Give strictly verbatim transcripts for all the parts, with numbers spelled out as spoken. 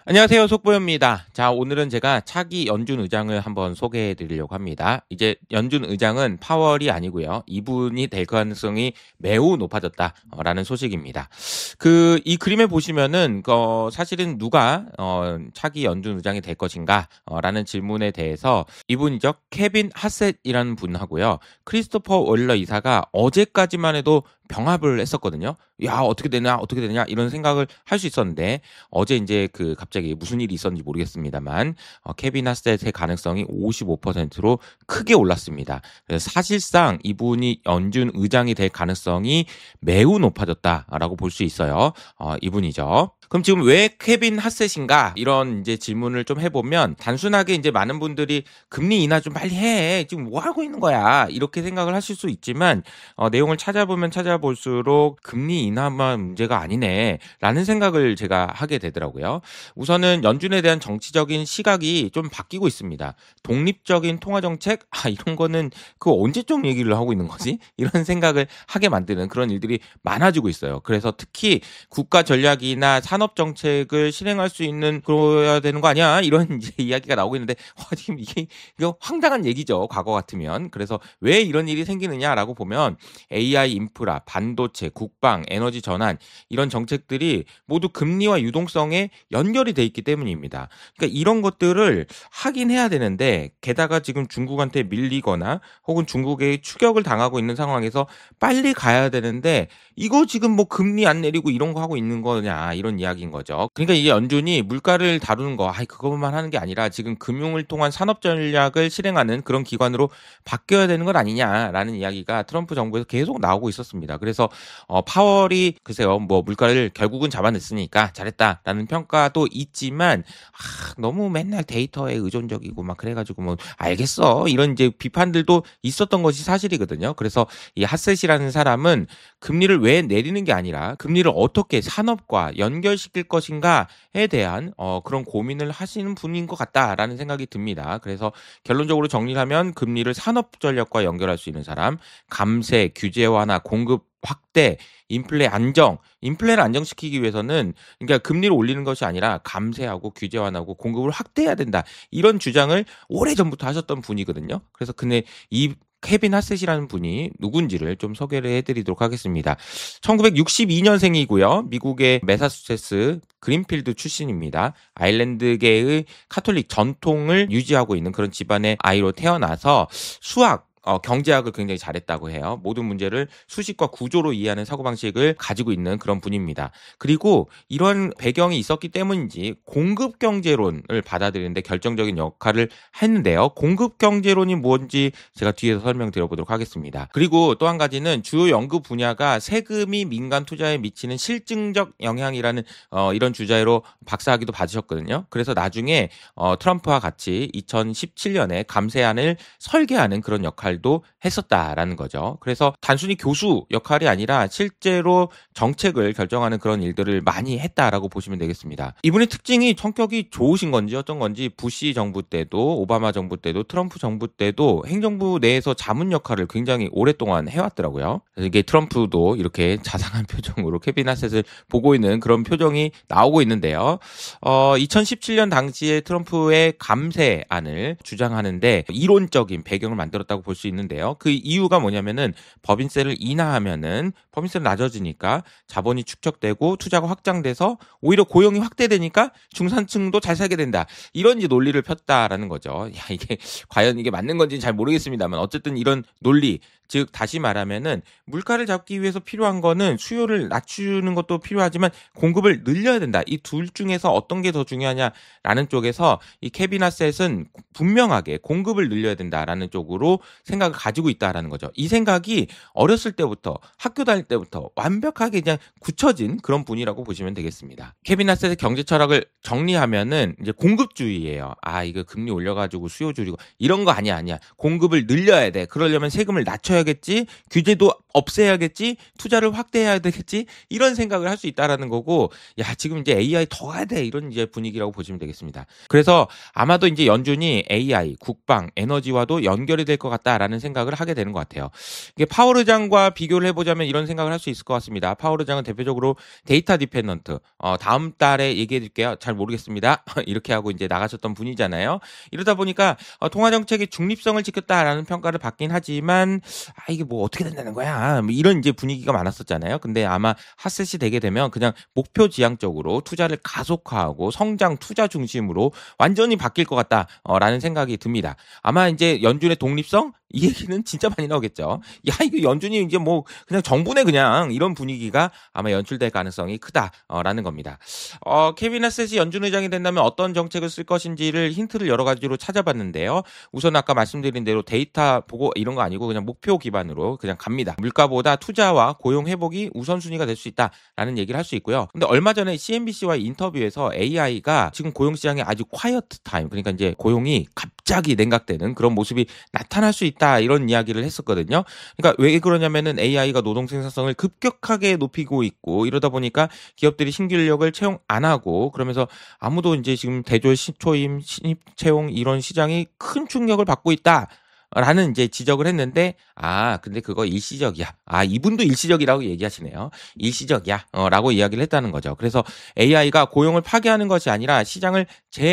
안녕하세요. 속보입니다. 자, 오늘은 제가 차기 연준 의장을 한번 소개해 드리려고 합니다. 이제 연준 의장은 파월이 아니고요. 이분이 될 가능성이 매우 높아졌다라는 소식입니다. 그, 이 그림에 보시면은, 어, 사실은 누가, 어, 차기 연준 의장이 될 것인가, 어, 라는 질문에 대해서 이분이죠. 케빈 하셋이라는 분하고요. 크리스토퍼 월러 이사가 어제까지만 해도 병합을 했었거든요. 야, 어떻게 되냐, 어떻게 되냐, 이런 생각을 할 수 있었는데, 어제 이제 그 갑자기 무슨 일이 있었는지 모르겠습니다만, 어, 케빈 하셋의 가능성이 오십오 퍼센트로 크게 올랐습니다. 그래서 사실상 이분이 연준 의장이 될 가능성이 매우 높아졌다라고 볼 수 있어요. 어, 이분이죠. 그럼 지금 왜 케빈 하셋인가? 이런 이제 질문을 좀 해보면, 단순하게 이제 많은 분들이 금리 인하 좀 빨리 해. 지금 뭐 하고 있는 거야? 이렇게 생각을 하실 수 있지만, 어, 내용을 찾아보면 찾아볼수록 금리 인하만 문제가 아니네. 라는 생각을 제가 하게 되더라고요. 우선은 연준에 대한 정치적인 시각이 좀 바뀌고 있습니다. 독립적인 통화정책? 아, 이런 거는 그 언제적 얘기를 하고 있는 거지? 이런 생각을 하게 만드는 그런 일들이 많아지고 있어요. 그래서 특히 국가 전략이나 산업 정책을 실행할 수 있는 그래야 되는 거 아니야? 이런 이제 이야기가 나오고 있는데 와, 지금 이게 이거 황당한 얘기죠. 과거 같으면. 그래서 왜 이런 일이 생기느냐라고 보면 에이아이 인프라, 반도체, 국방, 에너지 전환 이런 정책들이 모두 금리와 유동성에 연결이 돼 있기 때문입니다. 그러니까 이런 것들을 하긴 해야 되는데 게다가 지금 중국한테 밀리거나 혹은 중국의 추격을 당하고 있는 상황에서 빨리 가야 되는데 이거 지금 뭐 금리 안 내리고 이런 거 하고 있는 거냐 이런 이야기인 거죠. 그러니까 이게 연준이 물가를 다루는 거, 아이 그것만 하는 게 아니라 지금 금융을 통한 산업 전략을 실행하는 그런 기관으로 바뀌어야 되는 건 아니냐라는 이야기가 트럼프 정부에서 계속 나오고 있었습니다. 그래서 어, 파월이 글쎄요, 뭐 물가를 결국은 잡아냈으니까 잘했다라는 평가도 있지만 아, 너무 맨날 데이터에 의존적이고 막 그래가지고 뭐 알겠어 이런 이제 비판들도 있었던 것이 사실이거든요. 그래서 이 하셋이라는 사람은 금리를 왜 내리는 게 아니라 금리를 어떻게 산업과 연결시킬 것인가에 대한 어, 그런 고민을 하시는 분인 것 같다라는 생각이 듭니다. 그래서 결론적으로 정리를 하면 금리를 산업 전략과 연결할 수 있는 사람, 감세, 규제 완화, 공급 확대, 인플레 안정, 인플레를 안정시키기 위해서는 그러니까 금리를 올리는 것이 아니라 감세하고 규제 완화하고 공급을 확대해야 된다. 이런 주장을 오래전부터 하셨던 분이거든요. 그래서 근데 이 케빈 하셋이라는 분이 누군지를 좀 소개를 해드리도록 하겠습니다. 천구백육십이 년생이고요. 미국의 매사추세츠 그린필드 출신입니다. 아일랜드계의 카톨릭 전통을 유지하고 있는 그런 집안의 아이로 태어나서 수학, 어, 경제학을 굉장히 잘했다고 해요. 모든 문제를 수식과 구조로 이해하는 사고방식을 가지고 있는 그런 분입니다. 그리고 이런 배경이 있었기 때문인지 공급경제론을 받아들이는데 결정적인 역할을 했는데요. 공급경제론이 뭔지 제가 뒤에서 설명드려보도록 하겠습니다. 그리고 또 한 가지는 주요 연구 분야가 세금이 민간 투자에 미치는 실증적 영향이라는 어, 이런 주제로 박사학위도 받으셨거든요. 그래서 나중에 어, 트럼프와 같이 이천십칠 년에 감세안을 설계하는 그런 역할 도 했었다라는 거죠. 그래서 단순히 교수 역할이 아니라 실제로 정책을 결정하는 그런 일들을 많이 했다라고 보시면 되겠습니다. 이분의 특징이 성격이 좋으신 건지 어떤 건지 부시 정부 때도 오바마 정부 때도 트럼프 정부 때도 행정부 내에서 자문 역할을 굉장히 오랫동안 해왔더라고요. 그래서 이게 트럼프도 이렇게 자상한 표정으로 케빈 하셋을 보고 있는 그런 표정이 나오고 있는데요. 어, 이천십칠 년 당시에 트럼프의 감세안을 주장하는데 이론적인 배경을 만들었다고 볼 수 있는데요. 그 이유가 뭐냐면은 법인세를 인하하면은 법인세는 낮아지니까 자본이 축적되고 투자가 확장돼서 오히려 고용이 확대되니까 중산층도 잘 살게 된다. 이런 이제 논리를 폈다라는 거죠. 야, 이게 과연 이게 맞는 건지는 잘 모르겠습니다만 어쨌든 이런 논리, 즉 다시 말하면은 물가를 잡기 위해서 필요한 거는 수요를 낮추는 것도 필요하지만 공급을 늘려야 된다. 이 둘 중에서 어떤 게 더 중요하냐라는 쪽에서 이 케빈 하셋은 분명하게 공급을 늘려야 된다라는 쪽으로 생각을 가지고 있다라는 거죠. 이 생각이 어렸을 때부터 학교 다닐 때부터 완벽하게 그냥 굳혀진 그런 분이라고 보시면 되겠습니다. 케빈 하셋의 경제 철학을 정리하면은 이제 공급주의예요. 아, 이거 금리 올려가지고 수요 줄이고 이런 거 아니야 아니야. 공급을 늘려야 돼. 그러려면 세금을 낮춰야겠지. 규제도 없애야겠지, 투자를 확대해야 되겠지, 이런 생각을 할 수 있다라는 거고, 야 지금 이제 에이아이 더 가야 돼, 이런 이제 분위기라고 보시면 되겠습니다. 그래서 아마도 이제 연준이 에이아이, 국방, 에너지와도 연결이 될 것 같다라는 생각을 하게 되는 것 같아요. 이게 파월 의장과 비교를 해보자면 이런 생각을 할 수 있을 것 같습니다. 파월 의장은 대표적으로 데이터 디펜던트, 어, 다음 달에 얘기해 줄게요. 잘 모르겠습니다. 이렇게 하고 이제 나가셨던 분이잖아요. 이러다 보니까 어, 통화 정책의 중립성을 지켰다라는 평가를 받긴 하지만, 아 이게 뭐 어떻게 된다는 거야, 뭐 이런 이제 분위기가 많았었잖아요. 근데 아마 핫셋이 되게 되면 그냥 목표 지향적으로 투자를 가속화하고 성장 투자 중심으로 완전히 바뀔 것 같다라는 생각이 듭니다. 아마 이제 연준의 독립성, 이 얘기는 진짜 많이 나오겠죠. 야 이거 연준이 이제 뭐 그냥 정부네 그냥, 이런 분위기가 아마 연출될 가능성이 크다라는 겁니다. 어, 케빈 핫셋이 연준 의장이 된다면 어떤 정책을 쓸 것인지를 힌트를 여러 가지로 찾아봤는데요. 우선 아까 말씀드린 대로 데이터 보고 이런 거 아니고 그냥 목표 기반으로 그냥 갑니다. 물가보다 투자와 고용 회복이 우선순위가 될 수 있다라는 얘기를 할 수 있고요. 근데 얼마 전에 씨엔비씨와의 인터뷰에서 에이아이가 지금 고용 시장에 아주 quiet time, 그러니까 이제 고용이 갑자기 냉각되는 그런 모습이 나타날 수 있다, 이런 이야기를 했었거든요. 그러니까 왜 그러냐면은 에이아이가 노동 생산성을 급격하게 높이고 있고, 이러다 보니까 기업들이 신규 인력을 채용 안 하고, 그러면서 아무도 이제 지금 대졸 초임 신입 채용 이런 시장이 큰 충격을 받고 있다 라는 이제 지적을 했는데, 아 근데 그거 일시적이야, 아 이분도 일시적이라고 얘기하시네요. 일시적이야 어, 라고 이야기를 했다는 거죠. 그래서 에이아이가 고용을 파괴하는 것이 아니라 시장을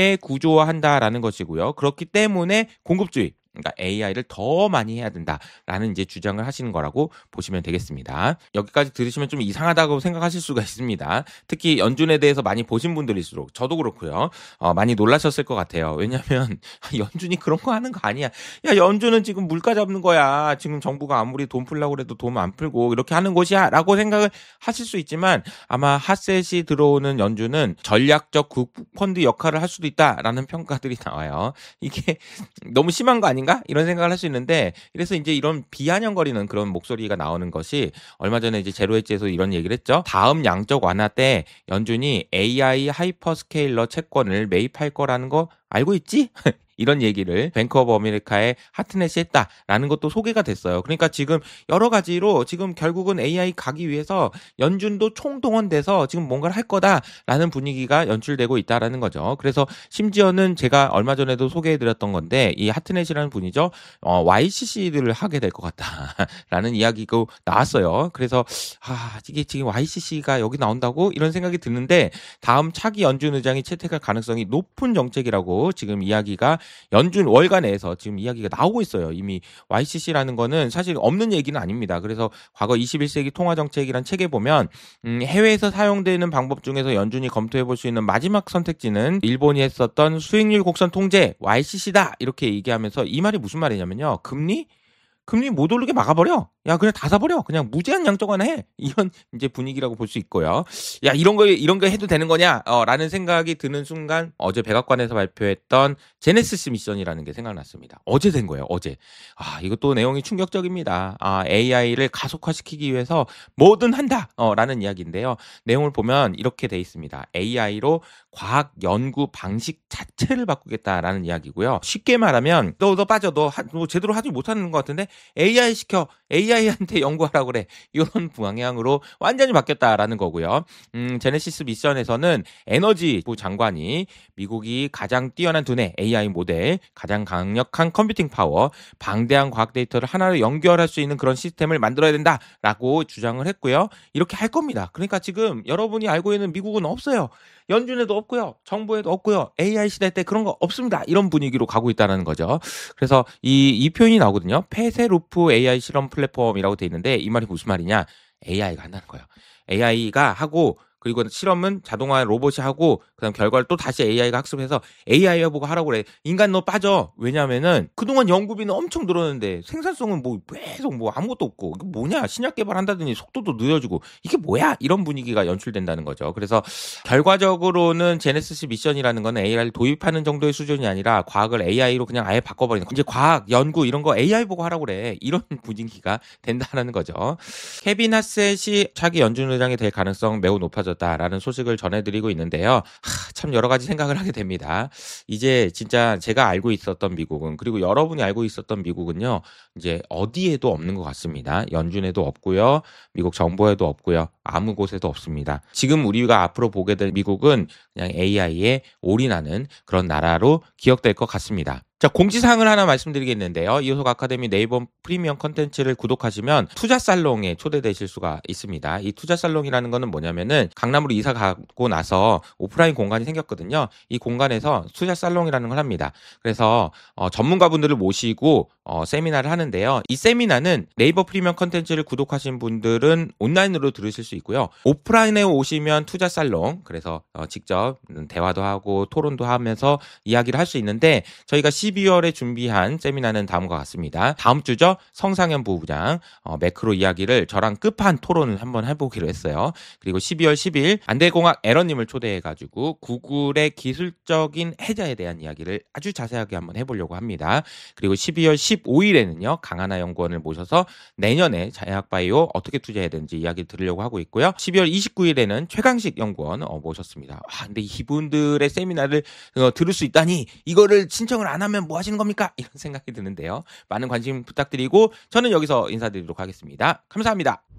재구조화한다라는 것이고요. 그렇기 때문에 공급주의, 그러니까 에이아이를 더 많이 해야 된다라는 이제 주장을 하시는 거라고 보시면 되겠습니다. 여기까지 들으시면 좀 이상하다고 생각하실 수가 있습니다. 특히 연준에 대해서 많이 보신 분들일수록, 저도 그렇고요, 어, 많이 놀라셨을 것 같아요. 왜냐하면 연준이 그런 거 하는 거 아니야. 야 연준은 지금 물가 잡는 거야. 지금 정부가 아무리 돈 풀려고 해도 돈 안 풀고 이렇게 하는 곳이야 라고 생각을 하실 수 있지만, 아마 핫셋이 들어오는 연준은 전략적 국부펀드 역할을 할 수도 있다라는 평가들이 나와요. 이게 너무 심한 거 아닌가? 이런 생각을 할 수 있는데, 그래서 이제 이런 비아냥거리는 그런 목소리가 나오는 것이, 얼마 전에 이제 제로헤지에서 이런 얘기를 했죠. 다음 양적 완화 때 연준이 에이아이 하이퍼스케일러 채권을 매입할 거라는 거 알고 있지? 이런 얘기를 뱅크 오브 아메리카의 하트넷이 했다라는 것도 소개가 됐어요. 그러니까 지금 여러 가지로 지금 결국은 에이아이 가기 위해서 연준도 총동원돼서 지금 뭔가를 할 거다라는 분위기가 연출되고 있다라는 거죠. 그래서 심지어는 제가 얼마 전에도 소개해드렸던 건데, 이 하트넷이라는 분이죠, 어, 와이씨씨들을 하게 될 것 같다라는 이야기가 나왔어요. 그래서 아 이게 지금 와이씨씨가 여기 나온다고, 이런 생각이 드는데, 다음 차기 연준 의장이 채택할 가능성이 높은 정책이라고 지금 이야기가 연준 월간에서 지금 이야기가 나오고 있어요. 이미 와이씨씨라는 거는 사실 없는 얘기는 아닙니다. 그래서 과거 이십일 세기 통화정책이란 책에 보면 음, 해외에서 사용되는 방법 중에서 연준이 검토해볼 수 있는 마지막 선택지는 일본이 했었던 수익률 곡선 통제 와이씨씨다, 이렇게 얘기하면서, 이 말이 무슨 말이냐면요, 금리? 금리 못 오르게 막아버려. 야 그냥 다 사버려. 그냥 무제한 양적 완화해. 이런 이제 분위기라고 볼 수 있고요. 야 이런 거 이런 거 해도 되는 거냐? 어, 라는 생각이 드는 순간, 어제 백악관에서 발표했던 제네시스 미션이라는 게 생각났습니다. 어제 된 거예요. 어제. 아 이것도 내용이 충격적입니다. 아 에이아이를 가속화시키기 위해서 뭐든 한다. 어, 라는 이야기인데요. 내용을 보면 이렇게 돼 있습니다. 에이아이로 과학 연구 방식 자체를 바꾸겠다라는 이야기고요. 쉽게 말하면 너 너 빠져, 너, 하, 너 제대로 하지 못하는 것 같은데 에이아이 시켜, 에이아이한테 연구하라고 그래, 이런 방향으로 완전히 바뀌었다라는 거고요. 음, 제네시스 미션에서는 에너지부 장관이 미국이 가장 뛰어난 두뇌 에이아이 모델, 가장 강력한 컴퓨팅 파워, 방대한 과학 데이터를 하나로 연결할 수 있는 그런 시스템을 만들어야 된다라고 주장을 했고요. 이렇게 할 겁니다. 그러니까 지금 여러분이 알고 있는 미국은 없어요. 연준에도 없고요, 정부에도 없고요, 에이아이 시대 때 그런 거 없습니다, 이런 분위기로 가고 있다는 거죠. 그래서 이, 이 표현이 나오거든요. 폐쇄루프 에이아이 실험 플랫폼이라고 돼 있는데, 이 말이 무슨 말이냐, 에이아이가 한다는 거예요. 에이아이가 하고, 그리고 실험은 자동화 로봇이 하고, 그다음 결과를 또 다시 에이아이가 학습해서 에이아이가 보고 하라고 그래. 인간 너 빠져. 왜냐면은 그동안 연구비는 엄청 늘었는데 생산성은 뭐 계속 뭐 아무것도 없고, 이게 뭐냐, 신약 개발한다더니 속도도 느려지고, 이게 뭐야, 이런 분위기가 연출된다는 거죠. 그래서 결과적으로는 제네시스 미션이라는 건 에이아이를 도입하는 정도의 수준이 아니라 과학을 에이아이로 그냥 아예 바꿔버리는, 이제 과학 연구 이런 거 에이아이 보고 하라고 그래, 이런 분위기가 된다는 거죠. 케빈 핫셋이 차기 연준 의장이 될 가능성 매우 높아졌 높아졌다라는 소식을 전해드리고 있는데요. 하, 참 여러 가지 생각을 하게 됩니다. 이제 진짜 제가 알고 있었던 미국은, 그리고 여러분이 알고 있었던 미국은요, 이제 어디에도 없는 것 같습니다. 연준에도 없고요, 미국 정부에도 없고요, 아무 곳에도 없습니다. 지금 우리가 앞으로 보게 될 미국은 그냥 에이아이에 올인하는 그런 나라로 기억될 것 같습니다. 자, 공지사항을 하나 말씀드리겠는데요. 이호석 아카데미 네이버 프리미엄 컨텐츠를 구독하시면 투자살롱에 초대되실 수가 있습니다. 이 투자살롱이라는 거는 뭐냐면은 강남으로 이사 가고 나서 오프라인 공간이 생겼거든요. 이 공간에서 투자살롱이라는 걸 합니다. 그래서 어, 전문가분들을 모시고 어, 세미나를 하는데요. 이 세미나는 네이버 프리미엄 컨텐츠를 구독하신 분들은 온라인으로 들으실 수 있고요. 오프라인에 오시면 투자살롱, 그래서 어, 직접 대화도 하고 토론도 하면서 이야기를 할 수 있는데, 저희가 십이월에 준비한 세미나는 다음과 같습니다. 다음 주죠. 성상현 부부장 어, 매크로 이야기를 저랑 끝판 토론을 한번 해보기로 했어요. 그리고 십이월 십일 안대공학 에러님을 초대해가지고 구글의 기술적인 해자에 대한 이야기를 아주 자세하게 한번 해보려고 합니다. 그리고 십이월 십오일에는요. 강하나 연구원을 모셔서 내년에 자약바이오 어떻게 투자해야 되는지 이야기 들으려고 하고 있고요. 십이월 이십구일에는 최강식 연구원 어, 모셨습니다. 와, 근데 이분들의 세미나를 어, 들을 수 있다니, 이거를 신청을 안 하면 뭐 하시는 겁니까? 이런 생각이 드는데요. 많은 관심 부탁드리고 저는 여기서 인사드리도록 하겠습니다. 감사합니다.